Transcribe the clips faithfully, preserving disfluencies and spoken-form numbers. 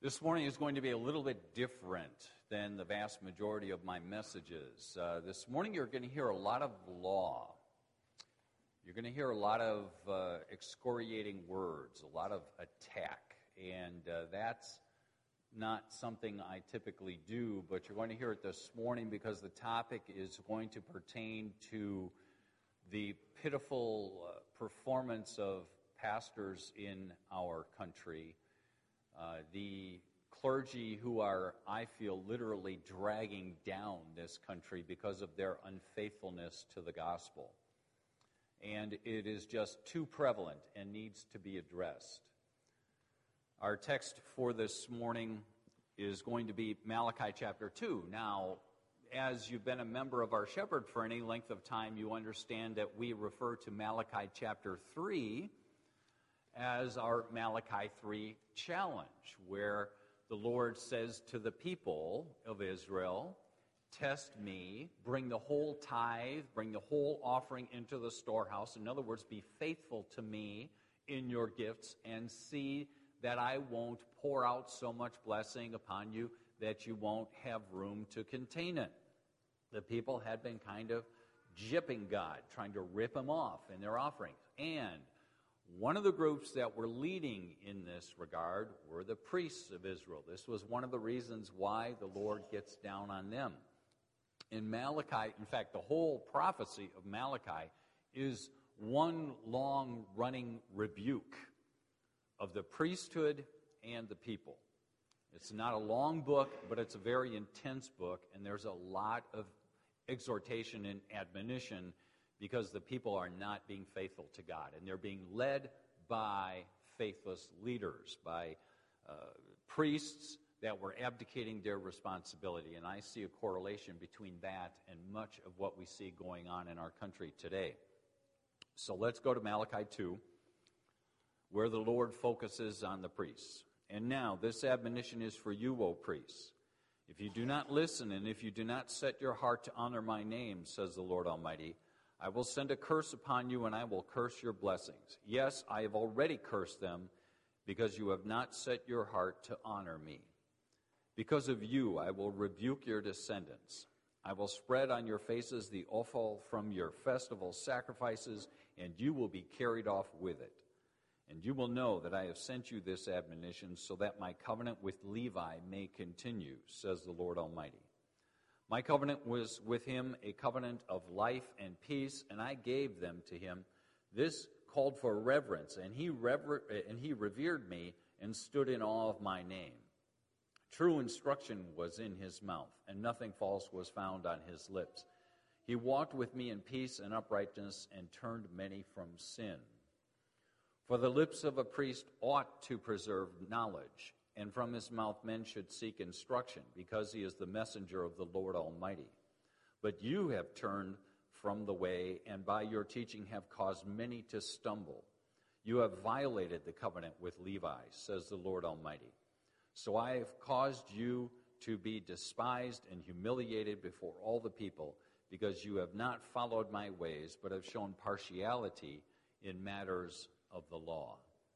This morning is going to be a little bit different than the vast majority of my messages. Uh, this morning you're going to hear a lot of law. You're going to hear a lot of uh, excoriating words, a lot of attack. And uh, that's not something I typically do, but you're going to hear it this morning because the topic is going to pertain to the pitiful uh, performance of pastors in our country. Uh, the clergy who are, I feel, literally dragging down this country because of their unfaithfulness to the gospel. And it is just too prevalent and needs to be addressed. Our text for this morning is going to be Malachi chapter two. Now, as you've been a member of our Shepherd for any length of time, you understand that we refer to Malachi chapter three as our Malachi three challenge, where the Lord says to the people of Israel, test me, bring the whole tithe, bring the whole offering into the storehouse. In other words, be faithful to me in your gifts and see that I won't pour out so much blessing upon you that you won't have room to contain it. The people had been kind of gypping God, trying to rip him off in their offerings. And one of the groups that were leading in this regard were the priests of Israel. This was one of the reasons why the Lord gets down on them. In Malachi, in fact, the whole prophecy of Malachi is one long running rebuke of the priesthood and the people. It's not a long book, but it's a very intense book, and there's a lot of exhortation and admonition because the people are not being faithful to God, and they're being led by faithless leaders, by uh, priests that were abdicating their responsibility. And I see a correlation between that and much of what we see going on in our country today. So let's go to Malachi two, where the Lord focuses on the priests. And now, this admonition is for you, O priests. If you do not listen, and if you do not set your heart to honor my name, says the Lord Almighty, I will send a curse upon you, and I will curse your blessings. Yes, I have already cursed them, because you have not set your heart to honor me. Because of you, I will rebuke your descendants. I will spread on your faces the offal from your festival sacrifices, and you will be carried off with it. And you will know that I have sent you this admonition, so that my covenant with Levi may continue, says the Lord Almighty. My covenant was with him a covenant of life and peace, and I gave them to him. This called for reverence, and he rever- and he revered me and stood in awe of my name. True instruction was in his mouth, and nothing false was found on his lips. He walked with me in peace and uprightness and turned many from sin. For the lips of a priest ought to preserve knowledge, and from his mouth men should seek instruction, because he is the messenger of the Lord Almighty. But you have turned from the way, and by your teaching have caused many to stumble. You have violated the covenant with Levi, says the Lord Almighty. So I have caused you to be despised and humiliated before all the people, because you have not followed my ways, but have shown partiality in matters of the law.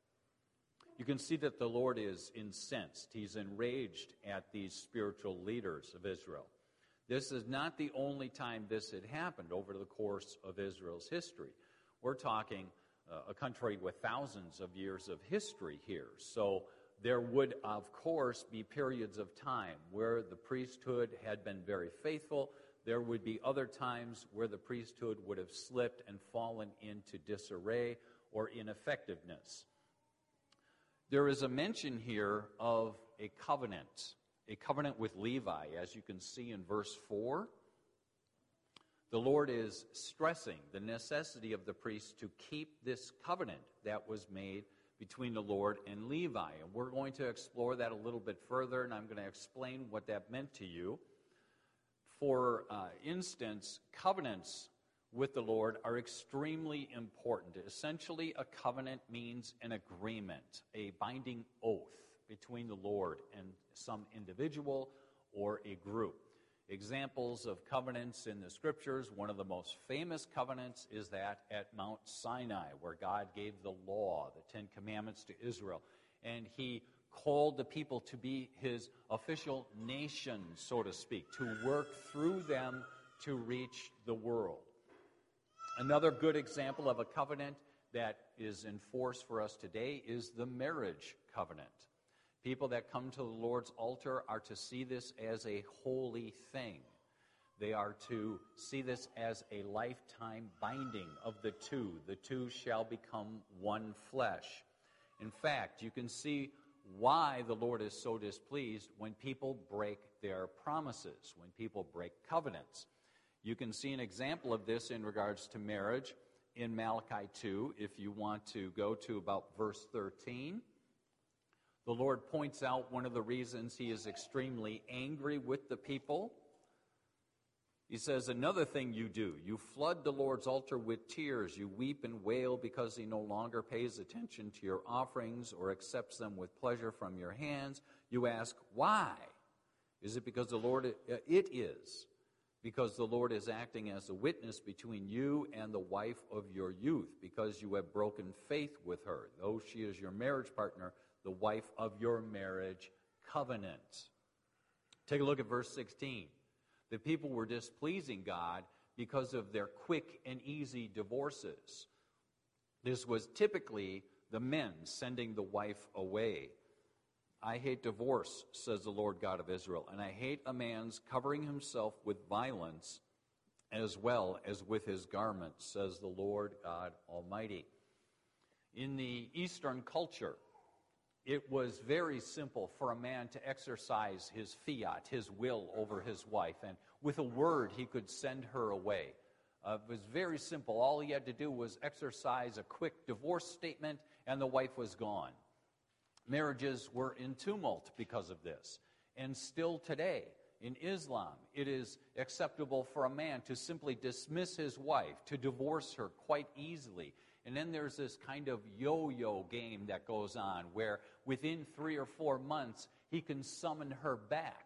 You can see that the Lord is incensed. He's enraged at these spiritual leaders of Israel. This is not the only time this had happened over the course of Israel's history. We're talking uh, a country with thousands of years of history here. So there would, of course, be periods of time where the priesthood had been very faithful. There would be other times where the priesthood would have slipped and fallen into disarray or ineffectiveness. There is a mention here of a covenant, a covenant with Levi, as you can see in verse four. The Lord is stressing the necessity of the priests to keep this covenant that was made between the Lord and Levi. And we're going to explore that a little bit further, and I'm going to explain what that meant to you. For uh, instance, covenants with the Lord are extremely important. Essentially, a covenant means an agreement, a binding oath between the Lord and some individual or a group. Examples of covenants in the Scriptures, one of the most famous covenants is that at Mount Sinai, where God gave the law, the Ten Commandments to Israel. And he called the people to be his official nation, so to speak, to work through them to reach the world. Another good example of a covenant that is in force for us today is the marriage covenant. People that come to the Lord's altar are to see this as a holy thing. They are to see this as a lifetime binding of the two. The two shall become one flesh. In fact, you can see why the Lord is so displeased when people break their promises, when people break covenants. You can see an example of this in regards to marriage in Malachi two, if you want to go to about verse thirteen. The Lord points out one of the reasons he is extremely angry with the people. He says, another thing you do, you flood the Lord's altar with tears. You weep and wail because he no longer pays attention to your offerings or accepts them with pleasure from your hands. You ask, why? Is it because the Lord, it is, because the Lord is acting as a witness between you and the wife of your youth, because you have broken faith with her, though she is your marriage partner, the wife of your marriage covenant. Take a look at verse sixteen. The people were displeasing God because of their quick and easy divorces. This was typically the men sending the wife away. I hate divorce, says the Lord God of Israel, and I hate a man's covering himself with violence as well as with his garments, says the Lord God Almighty. In the Eastern culture, it was very simple for a man to exercise his fiat, his will over his wife, and with a word he could send her away. Uh, it was very simple. All he had to do was exercise a quick divorce statement, and the wife was gone. Marriages were in tumult because of this. And still today, in Islam, it is acceptable for a man to simply dismiss his wife, to divorce her quite easily. And then there's this kind of yo-yo game that goes on where within three or four months, he can summon her back.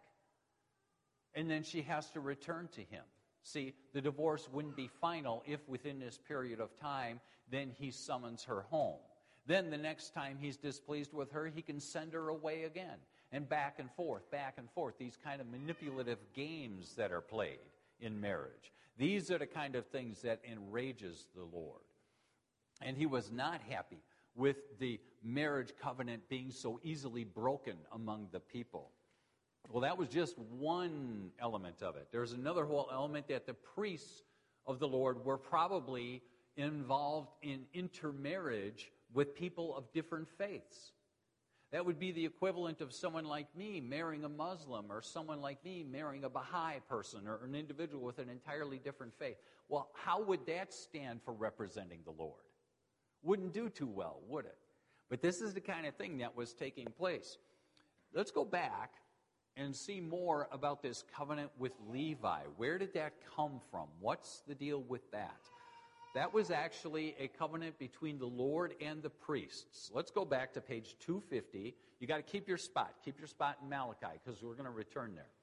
And then she has to return to him. See, the divorce wouldn't be final if within this period of time, then he summons her home. Then the next time he's displeased with her, he can send her away again. And back and forth, back and forth, these kind of manipulative games that are played in marriage. These are the kind of things that enrages the Lord. And he was not happy with the marriage covenant being so easily broken among the people. Well, that was just one element of it. There's another whole element that the priests of the Lord were probably involved in intermarriage with people of different faiths. That would be the equivalent of someone like me marrying a Muslim, or someone like me marrying a Baha'i person, or an individual with an entirely different faith. Well, how would that stand for representing the Lord? Wouldn't do too well, would it? But this is the kind of thing that was taking place. Let's go back and see more about this covenant with Levi. Where did that come from? What's the deal with that? That was actually a covenant between the Lord and the priests. Let's go back to page two fifty. You got to keep your spot. Keep your spot in Malachi, because we're going to return there.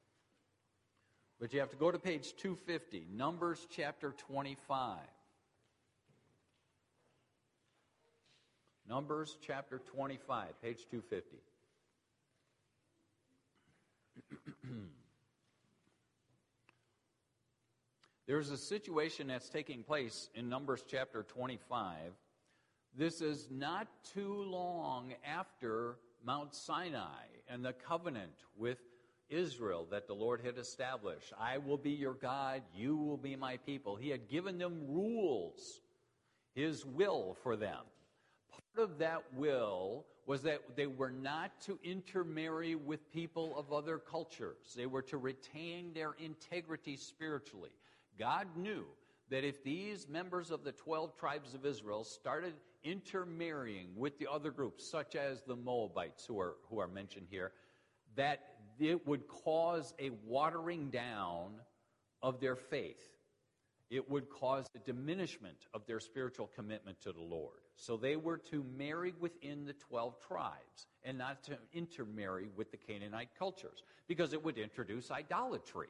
But you have to go to page two fifty, Numbers chapter twenty-five. Numbers chapter twenty-five, page two fifty. There's a situation that's taking place in Numbers chapter twenty-five. This is not too long after Mount Sinai and the covenant with Israel that the Lord had established. I will be your God, you will be my people. He had given them rules, his will for them. Part of that will was that they were not to intermarry with people of other cultures. They were to retain their integrity spiritually. God knew that if these members of the twelve tribes of Israel started intermarrying with the other groups, such as the Moabites who are, who are mentioned here, that it would cause a watering down of their faith. It would cause a diminishment of their spiritual commitment to the Lord. So they were to marry within the twelve tribes and not to intermarry with the Canaanite cultures, because it would introduce idolatry.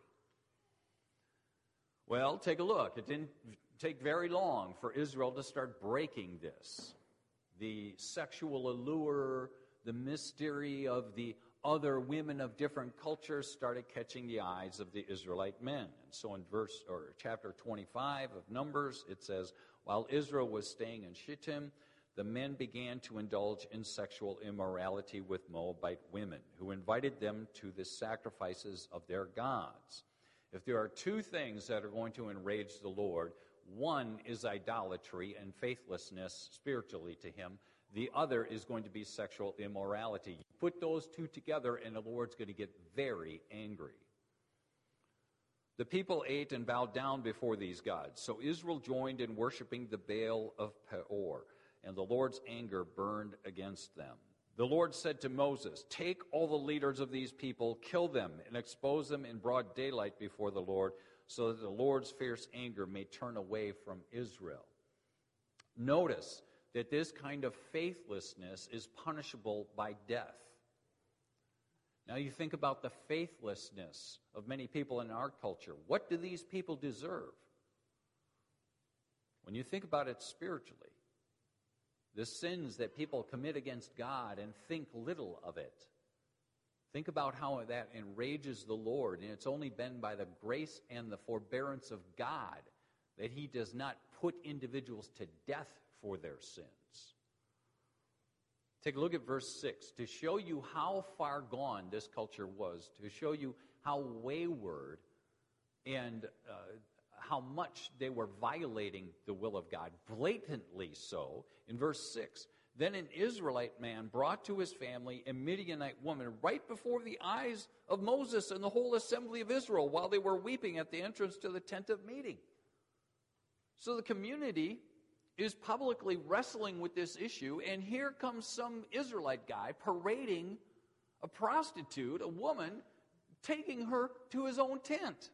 Well, take a look. It didn't take very long for Israel to start breaking this. The sexual allure, the mystery of the other women of different cultures started catching the eyes of the Israelite men. And so in verse or chapter twenty-five of Numbers, it says, while Israel was staying in Shittim, the men began to indulge in sexual immorality with Moabite women, who invited them to the sacrifices of their gods. If there are two things that are going to enrage the Lord, one is idolatry and faithlessness spiritually to him. The other is going to be sexual immorality. You put those two together, and the Lord's going to get very angry. The people ate and bowed down before these gods. So Israel joined in worshiping the Baal of Peor, and the Lord's anger burned against them. The Lord said to Moses, take all the leaders of these people, kill them, and expose them in broad daylight before the Lord, so that the Lord's fierce anger may turn away from Israel. Notice that this kind of faithlessness is punishable by death. Now you think about the faithlessness of many people in our culture. What do these people deserve? When you think about it spiritually, the sins that people commit against God and think little of it. Think about how that enrages the Lord, and it's only been by the grace and the forbearance of God that he does not put individuals to death for their sins. Take a look at verse six. To show you how far gone this culture was, to show you how wayward and uh, how much they were violating the will of God, blatantly so. In verse six, then an Israelite man brought to his family a Midianite woman right before the eyes of Moses and the whole assembly of Israel while they were weeping at the entrance to the tent of meeting. So the community is publicly wrestling with this issue, and here comes some Israelite guy parading a prostitute, a woman, taking her to his own tent.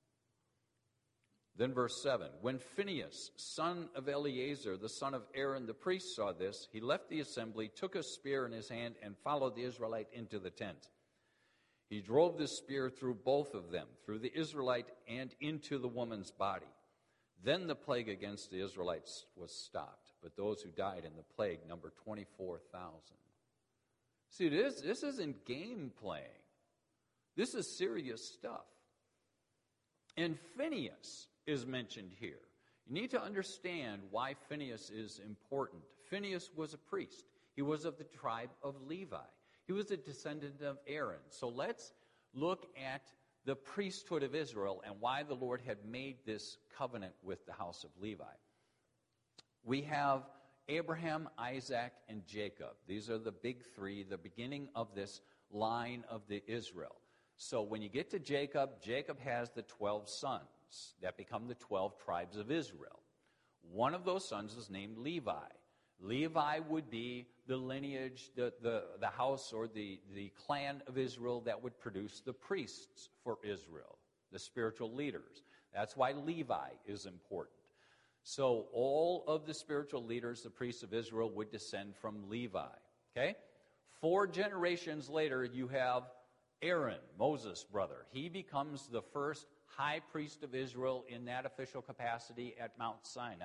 Then verse seven, when Phinehas, son of Eleazar, the son of Aaron the priest, saw this, he left the assembly, took a spear in his hand, and followed the Israelite into the tent. He drove the spear through both of them, through the Israelite and into the woman's body. Then the plague against the Israelites was stopped, but those who died in the plague numbered twenty-four thousand. See, this, this isn't game playing. This is serious stuff. And Phinehas is mentioned here. You need to understand why Phinehas is important. Phinehas was a priest. He was of the tribe of Levi. He was a descendant of Aaron. So let's look at the priesthood of Israel and why the Lord had made this covenant with the house of Levi. We have Abraham, Isaac, and Jacob. These are the big three, the beginning of this line of the Israel. So when you get to Jacob, Jacob has the twelve sons that become the twelve tribes of Israel. One of those sons is named Levi. Levi would be the lineage, the, the, the house or the, the clan of Israel that would produce the priests for Israel, the spiritual leaders. That's why Levi is important. So all of the spiritual leaders, the priests of Israel, would descend from Levi. Okay? Four generations later, you have Aaron, Moses' brother. He becomes the first high priest of Israel in that official capacity at Mount Sinai.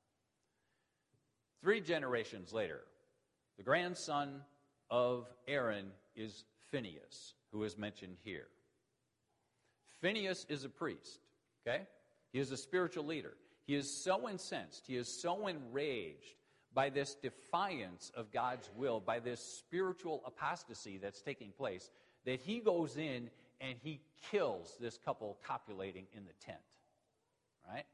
Three generations later, the grandson of Aaron is Phinehas, who is mentioned here. Phinehas is a priest, okay? He is a spiritual leader. He is so incensed, he is so enraged by this defiance of God's will, by this spiritual apostasy that's taking place, that he goes in and he kills this couple copulating in the tent, right?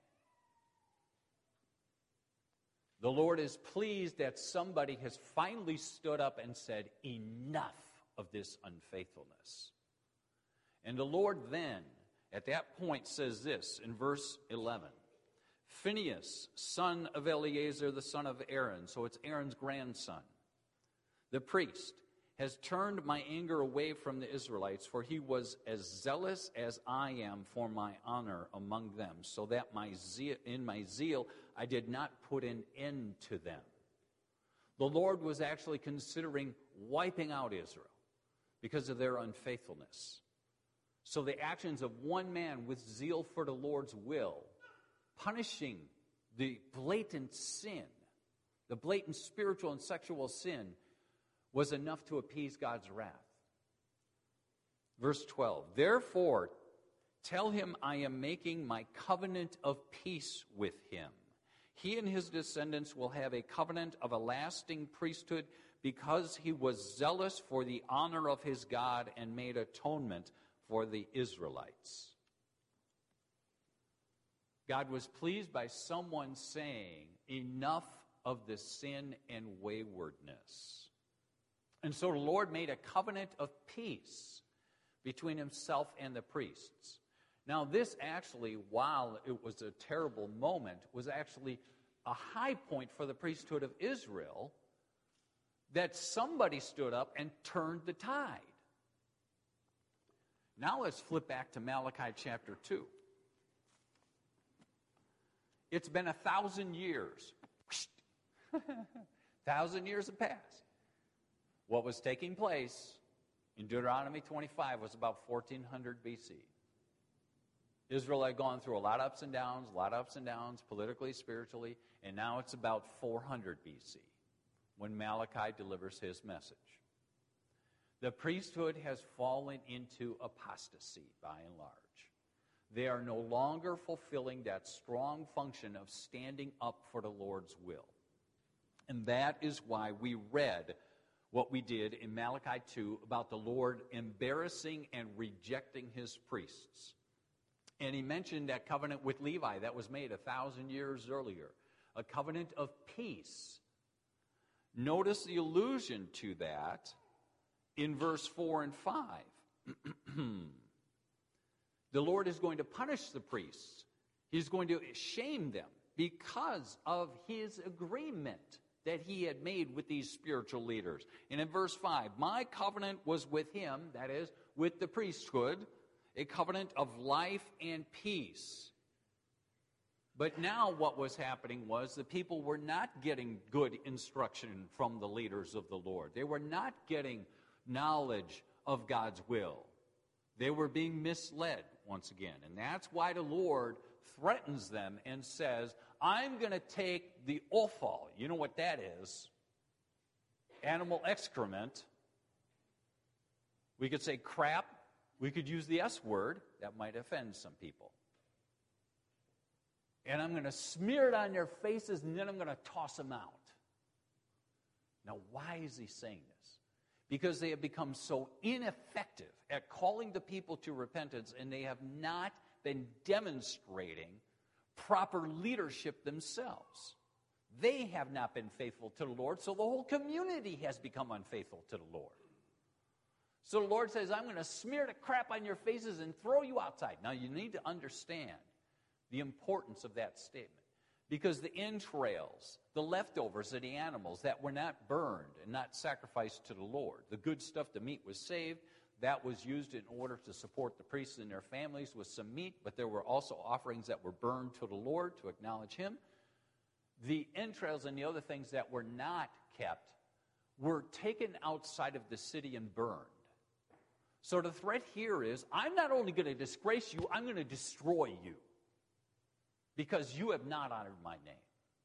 The Lord is pleased that somebody has finally stood up and said, enough of this unfaithfulness. And the Lord then, at that point, says this in verse eleven. Phinehas, son of Eleazar, the son of Aaron, so it's Aaron's grandson, the priest, has turned my anger away from the Israelites, for he was as zealous as I am for my honor among them, so that my zeal, in my zeal I did not put an end to them. The Lord was actually considering wiping out Israel because of their unfaithfulness. So the actions of one man with zeal for the Lord's will, punishing the blatant sin, the blatant spiritual and sexual sin, was enough to appease God's wrath. Verse twelve, therefore, tell him I am making my covenant of peace with him. He and his descendants will have a covenant of a lasting priesthood because he was zealous for the honor of his God and made atonement for the Israelites. God was pleased by someone saying, enough of the sin and waywardness. And so the Lord made a covenant of peace between himself and the priests. Now this actually, while it was a terrible moment, was actually a high point for the priesthood of Israel, that somebody stood up and turned the tide. Now let's flip back to Malachi chapter two. It's been a thousand years. Thousand years have passed. What was taking place in Deuteronomy twenty-five was about fourteen hundred B C. Israel had gone through a lot of ups and downs, a lot of ups and downs, politically, spiritually, and now it's about four hundred B C when Malachi delivers his message. The priesthood has fallen into apostasy by and large. They are no longer fulfilling that strong function of standing up for the Lord's will. And that is why we read what we did in Malachi two about the Lord embarrassing and rejecting his priests. And he mentioned that covenant with Levi that was made a thousand years earlier, a covenant of peace. Notice the allusion to that in verse four and five. The Lord is going to punish the priests. He's going to shame them because of his agreement that he had made with these spiritual leaders. And in verse five, my covenant was with him, that is, with the priesthood, a covenant of life and peace. But now what was happening was the people were not getting good instruction from the leaders of the Lord. They were not getting knowledge of God's will. They were being misled once again. And that's why the Lord threatens them and says, I'm going to take the offal. You know what that is? Animal excrement. We could say crap. We could use the S word. That might offend some people. And I'm going to smear it on their faces, and then I'm going to toss them out. Now, why is he saying this? Because they have become so ineffective at calling the people to repentance, and they have not been demonstrating proper leadership themselves. They have not been faithful to the Lord, so the whole community has become unfaithful to the Lord. So the Lord says, I'm going to smear the crap on your faces and throw you outside. Now, you need to understand the importance of that statement. Because the entrails, the leftovers of the animals that were not burned and not sacrificed to the Lord, the good stuff, the meat was saved. That was used in order to support the priests and their families with some meat, but there were also offerings that were burned to the Lord to acknowledge him. The entrails and the other things that were not kept were taken outside of the city and burned. So the threat here is, I'm not only going to disgrace you, I'm going to destroy you. Because you have not honored my name.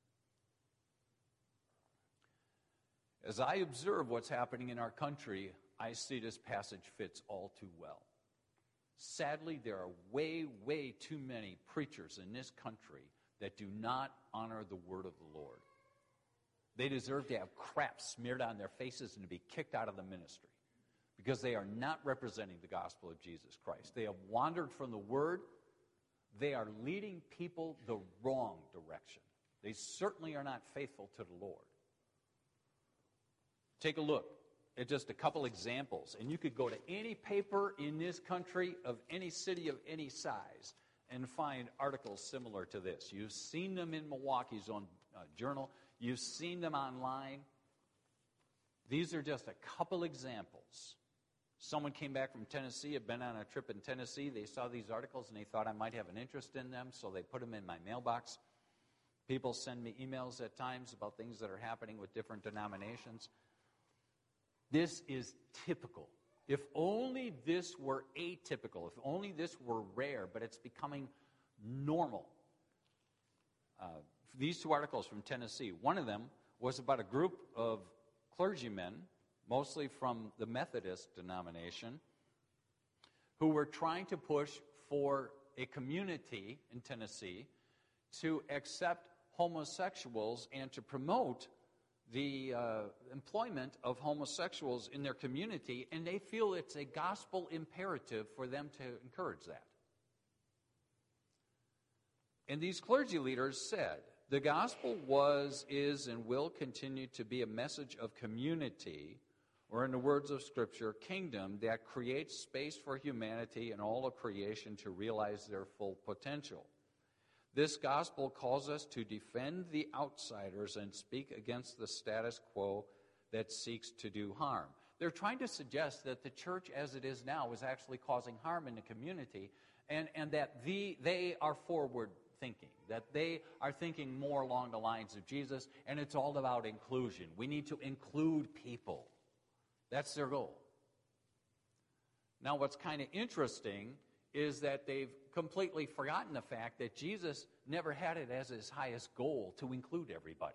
As I observe what's happening in our country, I see this passage fits all too well. Sadly, there are way, way too many preachers in this country that do not honor the word of the Lord. They deserve to have crap smeared on their faces and to be kicked out of the ministry because they are not representing the gospel of Jesus Christ. They have wandered from the word. They are leading people the wrong direction. They certainly are not faithful to the Lord. Take a look at just a couple examples, and you could go to any paper in this country of any city of any size and find articles similar to this. You've seen them in Milwaukee's own uh, journal. You've seen them online. These are just a couple examples. Someone came back from Tennessee, had been on a trip in Tennessee. They saw these articles, and they thought I might have an interest in them, so they put them in my mailbox. People send me emails at times about things that are happening with different denominations. This is typical. If only this were atypical, if only this were rare, but it's becoming normal. Uh, these two articles from Tennessee, one of them was about a group of clergymen mostly from the Methodist denomination, who were trying to push for a community in Tennessee to accept homosexuals and to promote the uh, employment of homosexuals in their community, and they feel it's a gospel imperative for them to encourage that. And these clergy leaders said, the gospel was, is, and will continue to be a message of community, or in the words of Scripture, kingdom that creates space for humanity and all of creation to realize their full potential. This gospel calls us to defend the outsiders and speak against the status quo that seeks to do harm. They're trying to suggest that the church as it is now is actually causing harm in the community, and, and that the, they are forward thinking, that they are thinking more along the lines of Jesus, and it's all about inclusion. We need to include people. That's their goal. Now, what's kind of interesting is that they've completely forgotten the fact that Jesus never had it as his highest goal to include everybody.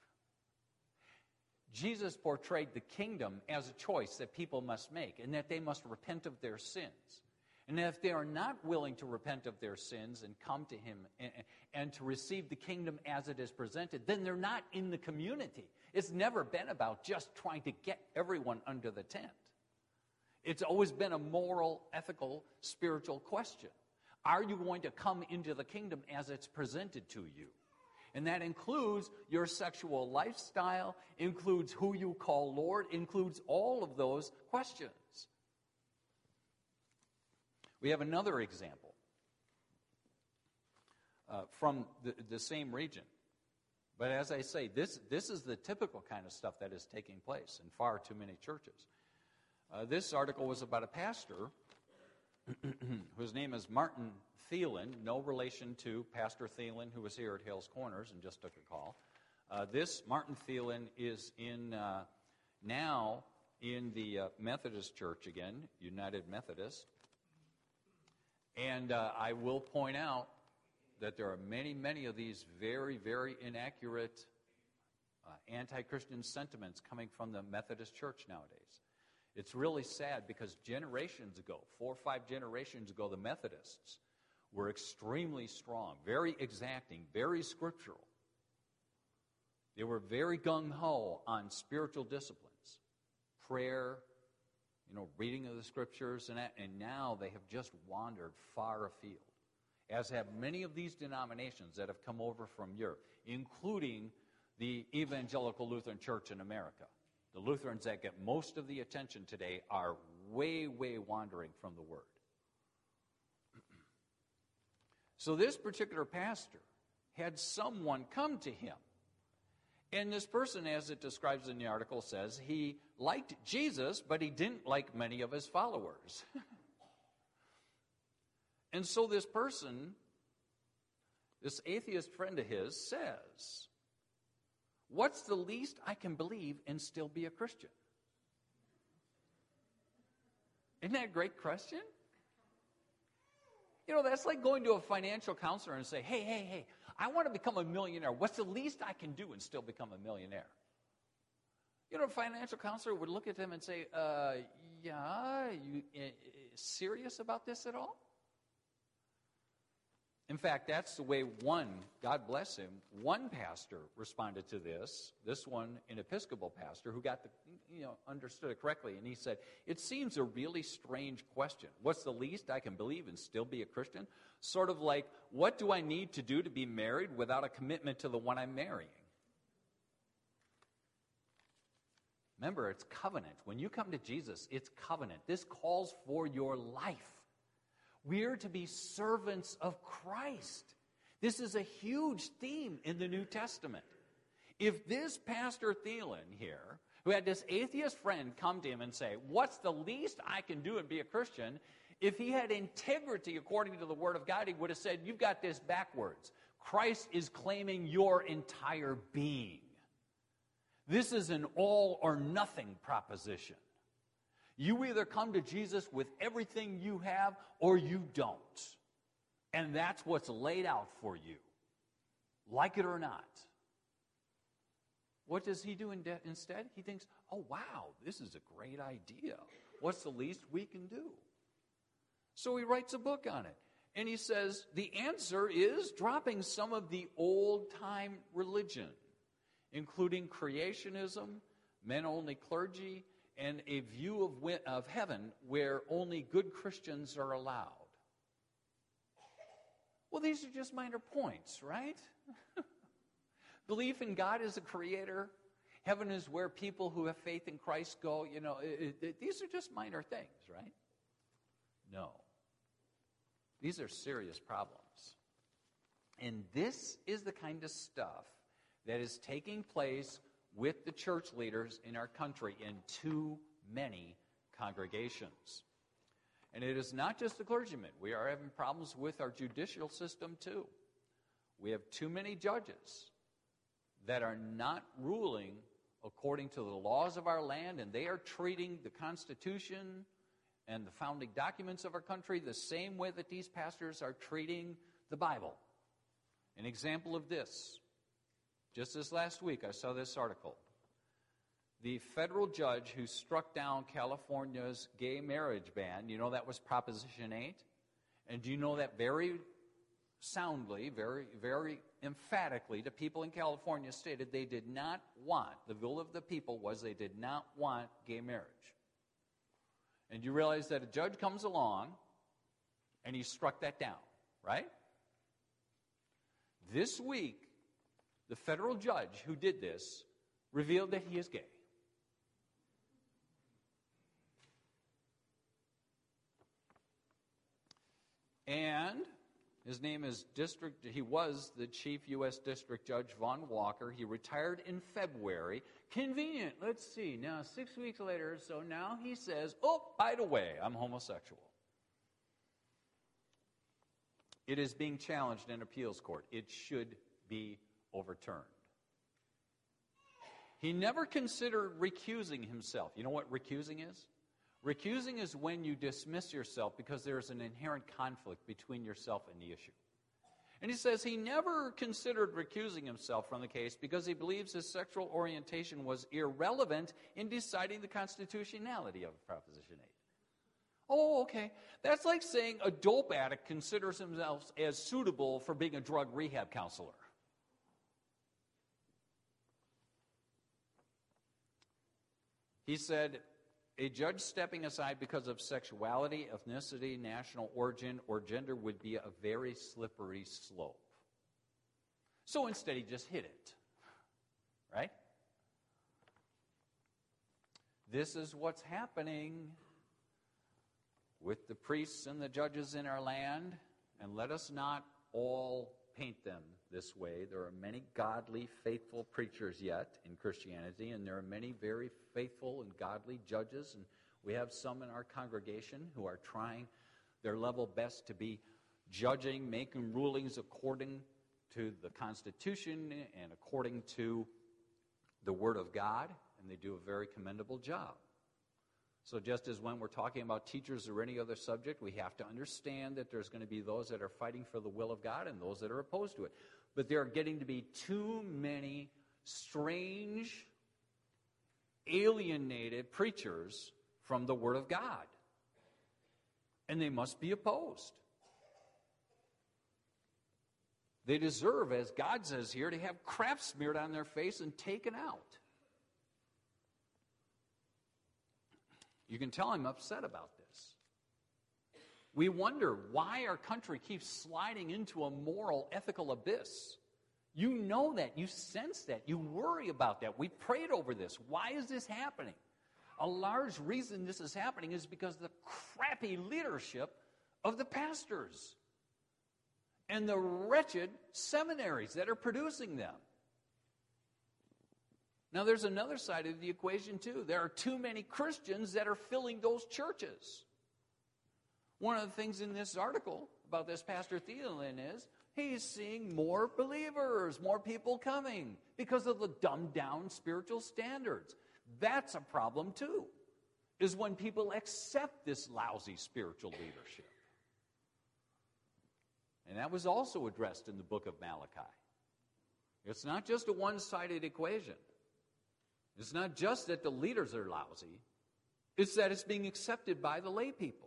Jesus portrayed the kingdom as a choice that people must make, and that they must repent of their sins. And if they are not willing to repent of their sins and come to him and, and to receive the kingdom as it is presented, then they're not in the community. It's never been about just trying to get everyone under the tent. It's always been a moral, ethical, spiritual question. Are you going to come into the kingdom as it's presented to you? And that includes your sexual lifestyle, includes who you call Lord, includes all of those questions. We have another example uh, from the, the same region. But as I say, this, this is the typical kind of stuff that is taking place in far too many churches. Uh, this article was about a pastor whose name is Martin Thielen, no relation to Pastor Thielen, who was here at Hales Corners and just took a call. Uh, this Martin Thielen is in uh, now in the uh, Methodist Church again, United Methodist. And uh, I will point out that there are many, many of these very, very inaccurate uh, anti-Christian sentiments coming from the Methodist Church nowadays. It's really sad because generations ago, four or five generations ago, the Methodists were extremely strong, very exacting, very scriptural. They were very gung-ho on spiritual disciplines, prayer, you know, reading of the scriptures, and that, and now they have just wandered far afield, as have many of these denominations that have come over from Europe, including the Evangelical Lutheran Church in America. The Lutherans that get most of the attention today are way, way wandering from the Word. So this particular pastor had someone come to him. And this person, as it describes in the article, says he liked Jesus, but he didn't like many of his followers. And so this person, this atheist friend of his, says, what's the least I can believe and still be a Christian? Isn't that a great question? You know, that's like going to a financial counselor and say, hey, hey, hey, I want to become a millionaire. What's the least I can do and still become a millionaire? You know, a financial counselor would look at them and say, uh, yeah, you uh, serious about this at all? In fact, that's the way one, God bless him, one pastor responded to this, this one, an Episcopal pastor who got the, you know, understood it correctly. And he said, it seems a really strange question. What's the least I can believe and still be a Christian? Sort of like, what do I need to do to be married without a commitment to the one I'm marrying? Remember, it's covenant. When you come to Jesus, it's covenant. This calls for your life. We're to be servants of Christ. This is a huge theme in the New Testament. If this Pastor Thielen here, who had this atheist friend come to him and say, what's the least I can do and be a Christian? If he had integrity according to the Word of God, he would have said, you've got this backwards. Christ is claiming your entire being. This is an all or nothing proposition. You either come to Jesus with everything you have or you don't. And that's what's laid out for you, like it or not. What does he do in de- instead? He thinks, oh, wow, this is a great idea. What's the least we can do? So he writes a book on it. And he says the answer is dropping some of the old-time religion, including creationism, men-only clergy, and a view of, wi- of heaven where only good Christians are allowed. Well, these are just minor points, right? Belief in God as a creator. Heaven is where people who have faith in Christ go. You know, it, it, these are just minor things, right? No. These are serious problems. And this is the kind of stuff that is taking place with the church leaders in our country in too many congregations. And it is not just the clergymen. We are having problems with our judicial system too. We have too many judges that are not ruling according to the laws of our land, and they are treating the Constitution and the founding documents of our country the same way that these pastors are treating the Bible. An example of this, just this last week I saw this article. The federal judge who struck down California's gay marriage ban, you know that was Proposition eight? And do you know that very soundly, very, very emphatically, the people in California stated they did not want, the will of the people was they did not want gay marriage. And you realize that a judge comes along and he struck that down, right? This week, the federal judge who did this revealed that he is gay. And his name is District, he was the Chief U S District Judge Vaughn Walker. He retired in February. Convenient, let's see, now six weeks later, so now he says, oh, by the way, I'm homosexual. It is being challenged in appeals court. It should be overturned. He never considered recusing himself. You know what recusing is? Recusing is when you dismiss yourself because there is an inherent conflict between yourself and the issue. And he says he never considered recusing himself from the case because he believes his sexual orientation was irrelevant in deciding the constitutionality of Proposition eight. Oh, okay. That's like saying a dope addict considers himself as suitable for being a drug rehab counselor. He said, a judge stepping aside because of sexuality, ethnicity, national origin, or gender would be a very slippery slope. So instead, he just hit it. Right? This is what's happening with the priests and the judges in our land, and let us not all paint them this way. There are many godly, faithful preachers yet in Christianity, and there are many very faithful and godly judges, and we have some in our congregation who are trying their level best to be judging, making rulings according to the Constitution and according to the Word of God, and they do a very commendable job. So just as when we're talking about teachers or any other subject, we have to understand that there's going to be those that are fighting for the will of God and those that are opposed to it. But there are getting to be too many strange, alienated preachers from the Word of God. And they must be opposed. They deserve, as God says here, to have crap smeared on their face and taken out. You can tell I'm upset about this. We wonder why our country keeps sliding into a moral, ethical abyss. You know that. You sense that. You worry about that. We prayed over this. Why is this happening? A large reason this is happening is because of the crappy leadership of the pastors and the wretched seminaries that are producing them. Now, there's another side of the equation, too. There are too many Christians that are filling those churches. One of the things in this article about this Pastor Thielen is he's seeing more believers, more people coming because of the dumbed-down spiritual standards. That's a problem, too, is when people accept this lousy spiritual leadership. And that was also addressed in the book of Malachi. It's not just a one-sided equation. It's not just that the leaders are lousy, it's that it's being accepted by the lay people.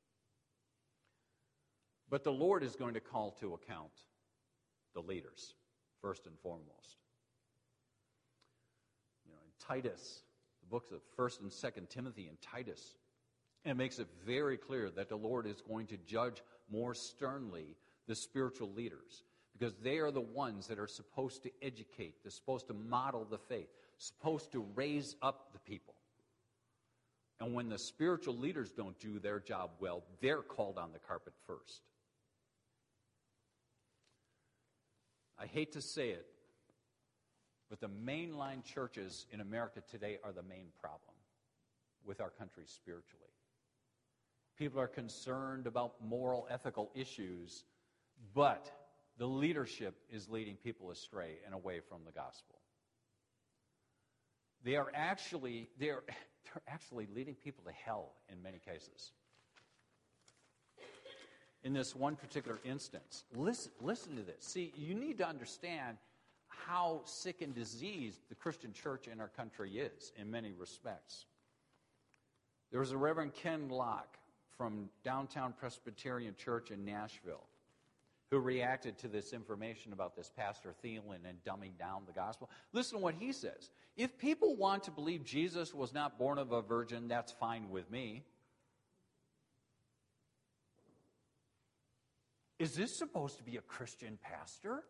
But the Lord is going to call to account the leaders, first and foremost. You know, in Titus, the books of First and Second Timothy and Titus, it makes it very clear that the Lord is going to judge more sternly the spiritual leaders, because they are the ones that are supposed to educate, they're supposed to model the faith, supposed to raise up the people. And when the spiritual leaders don't do their job well, they're called on the carpet first. I hate to say it, but the mainline churches in America today are the main problem with our country spiritually. People are concerned about moral, ethical issues, but the leadership is leading people astray and away from the gospel. They are actually, they're, they're actually leading people to hell in many cases. In this one particular instance, listen, listen to this. See, you need to understand how sick and diseased the Christian church in our country is in many respects. There was a Reverend Ken Locke from Downtown Presbyterian Church in Nashville who reacted to this information about this Pastor Thielen and dumbing down the gospel. Listen to what he says. If people want to believe Jesus was not born of a virgin, that's fine with me. Is this supposed to be a Christian pastor?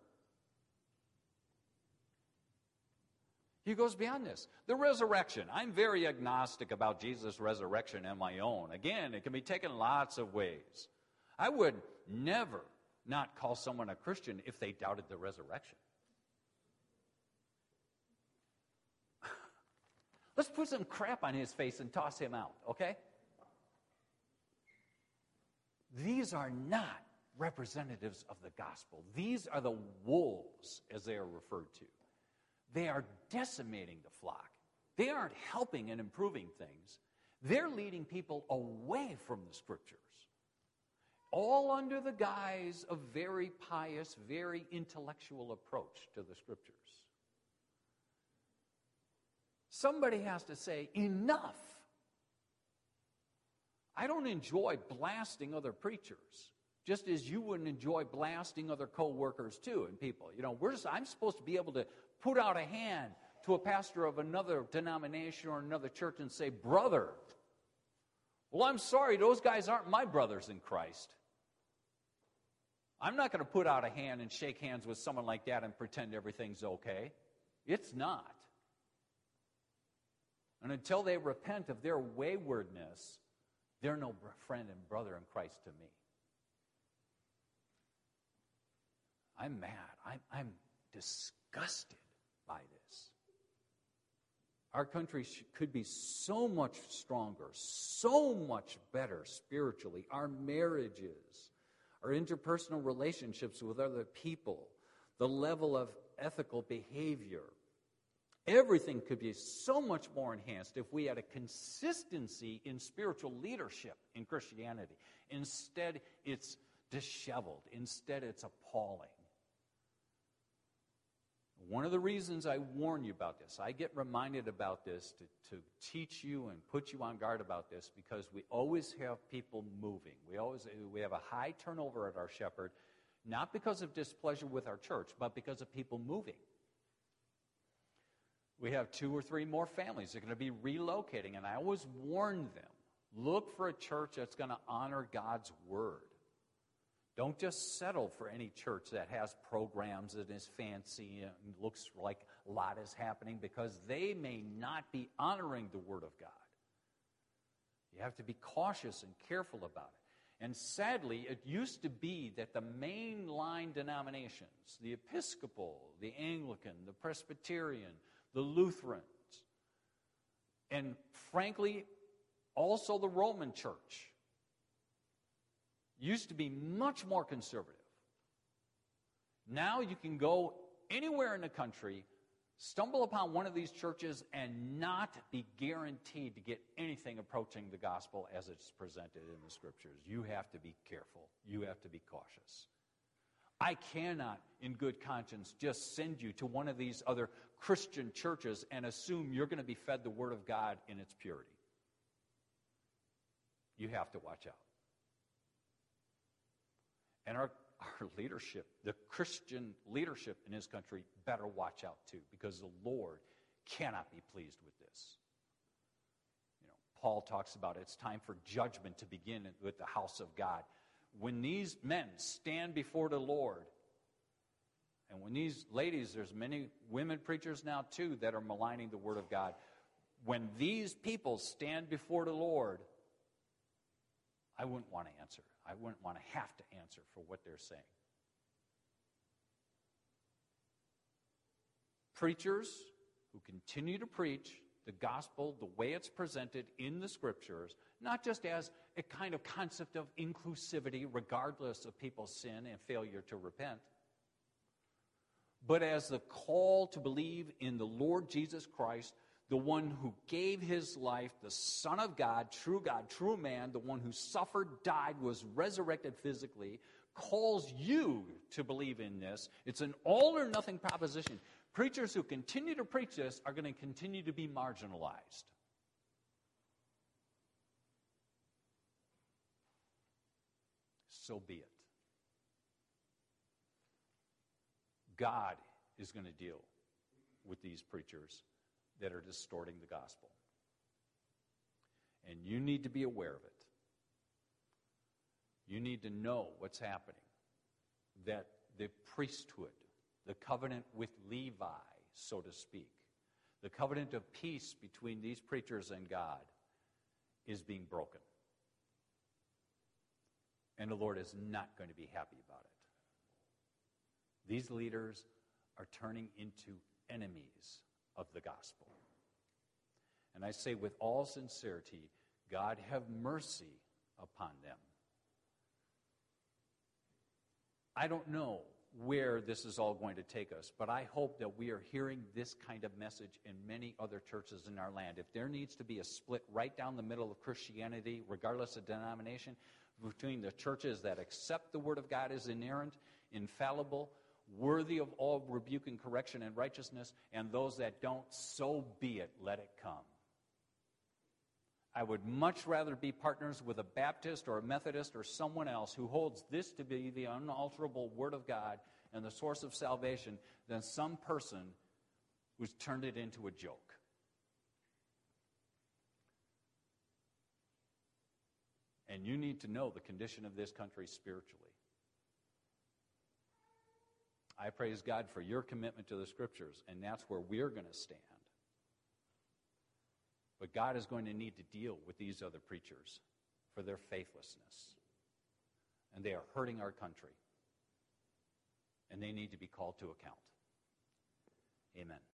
He goes beyond this. The resurrection. I'm very agnostic about Jesus' resurrection on my own. Again, it can be taken lots of ways. I would never not call someone a Christian if they doubted the resurrection. Let's put some crap on his face and toss him out, okay? These are not representatives of the gospel. These are the wolves, as they are referred to. They are decimating the flock. They aren't helping and improving things. They're leading people away from the Scriptures, all under the guise of very pious, very intellectual approach to the Scriptures. Somebody has to say, enough. I don't enjoy blasting other preachers, just as you wouldn't enjoy blasting other co-workers too and people. You know, we're just, I'm supposed to be able to put out a hand to a pastor of another denomination or another church and say, brother. Well, I'm sorry, those guys aren't my brothers in Christ. I'm not going to put out a hand and shake hands with someone like that and pretend everything's okay. It's not. And until they repent of their waywardness, they're no friend and brother in Christ to me. I'm mad. I'm, I'm disgusted by this. Our country sh- could be so much stronger, so much better spiritually. Our marriages, our interpersonal relationships with other people, the level of ethical behavior, everything could be so much more enhanced if we had a consistency in spiritual leadership in Christianity. Instead, it's disheveled. Instead, it's appalling. One of the reasons I warn you about this, I get reminded about this to, to teach you and put you on guard about this, because we always have people moving. We always we have a high turnover at our shepherd, not because of displeasure with our church, but because of people moving. We have two or three more families that are going to be relocating, and I always warn them, look for a church that's going to honor God's word. Don't just settle for any church that has programs that is fancy and looks like a lot is happening, because they may not be honoring the Word of God. You have to be cautious and careful about it. And sadly, it used to be that the mainline denominations, the Episcopal, the Anglican, the Presbyterian, the Lutherans, and frankly, also the Roman Church, used to be much more conservative. Now you can go anywhere in the country, stumble upon one of these churches, and not be guaranteed to get anything approaching the gospel as it's presented in the Scriptures. You have to be careful. You have to be cautious. I cannot, in good conscience, just send you to one of these other Christian churches and assume you're going to be fed the Word of God in its purity. You have to watch out. And our, our leadership, the Christian leadership in this country, better watch out too, because the Lord cannot be pleased with this. You know, Paul talks about it's time for judgment to begin with the house of God. When these men stand before the Lord, and when these ladies, there's many women preachers now too that are maligning the Word of God. When these people stand before the Lord, I wouldn't want to answer. I wouldn't want to have to answer for what they're saying. Preachers who continue to preach the gospel the way it's presented in the Scriptures, not just as a kind of concept of inclusivity regardless of people's sin and failure to repent, but as the call to believe in the Lord Jesus Christ, the one who gave his life, the Son of God, true God, true man, the one who suffered, died, was resurrected physically, calls you to believe in this. It's an all or nothing proposition. Preachers who continue to preach this are going to continue to be marginalized. So be it. God is going to deal with these preachers that are distorting the gospel. And you need to be aware of it. You need to know what's happening. That the priesthood, the covenant with Levi, so to speak, the covenant of peace between these preachers and God is being broken. And the Lord is not going to be happy about it. These leaders are turning into enemies of the gospel. And I say with all sincerity, God have mercy upon them. I don't know where this is all going to take us, but I hope that we are hearing this kind of message in many other churches in our land. If there needs to be a split right down the middle of Christianity, regardless of denomination, between the churches that accept the Word of God as inerrant, infallible, worthy of all rebuke and correction and righteousness, and those that don't, so be it, let it come. I would much rather be partners with a Baptist or a Methodist or someone else who holds this to be the unalterable Word of God and the source of salvation than some person who's turned it into a joke. And you need to know the condition of this country spiritually. I praise God for your commitment to the Scriptures, and that's where we're going to stand. But God is going to need to deal with these other preachers for their faithlessness. And they are hurting our country. And they need to be called to account. Amen.